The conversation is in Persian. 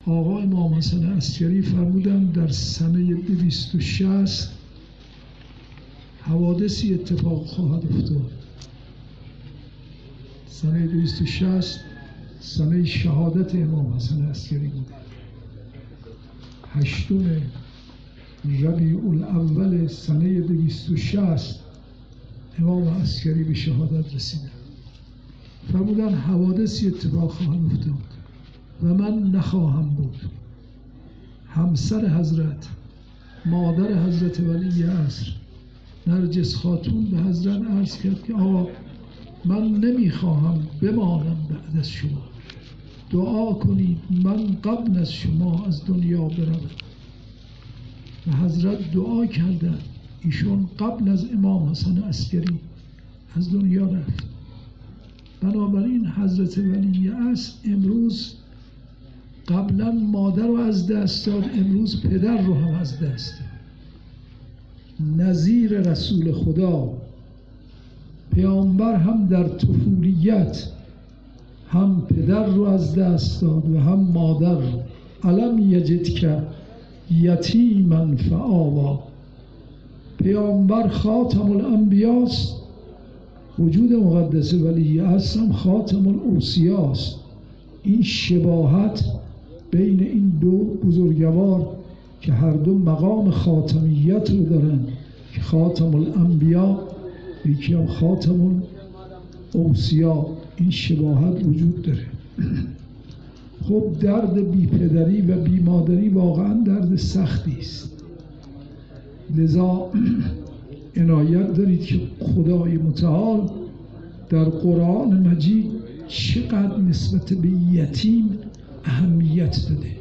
آقا امام حسن عسکری فرمودن در سنه 260 حوادثی اتفاق خواهد افتاد. سنه 260 سنه شهادت امام حسن عسکری بوده. 8 ربیع الاول سنه 260 امام عسکری به شهادت رسیدن. فرمودن حوادثی اتفاق خواهد افتاد و من نخواهم بود. همسر حضرت، مادر حضرت ولی عصر نرجس خاتون به حضرت عرض کرد که آقا من نمیخواهم بمانم بعد از شما، دعا کنید من قبل از شما از دنیا بروم. و حضرت دعا کردن، ایشون قبل از امام حسن عسکری از دنیا رفت. بنابراین حضرت ولی عصر امروز قبلا مادر رو از دست داد، امروز پدر رو هم از دست داد. نظیر رسول خدا، پیامبر هم در طفولیت هم پدر رو از دست داد و هم مادر رو. الم یجدک یتیما فآوی. پیامبر خاتم الانبیاست، وجود مقدس ولی عصر هم خاتم الاوصیاست. این شباهت بین این دو بزرگوار که هر دو مقام خاتمیت رو دارن که خاتم الانبیا یکی هم خاتم الاوصیا، این شباهت وجود داره. خب درد بی پدری و بی مادری واقعا درد سختی است. لذا عنایت دارید که خدای متعال در قرآن مجید چقدر نسبت به یتیم اهمیت داده.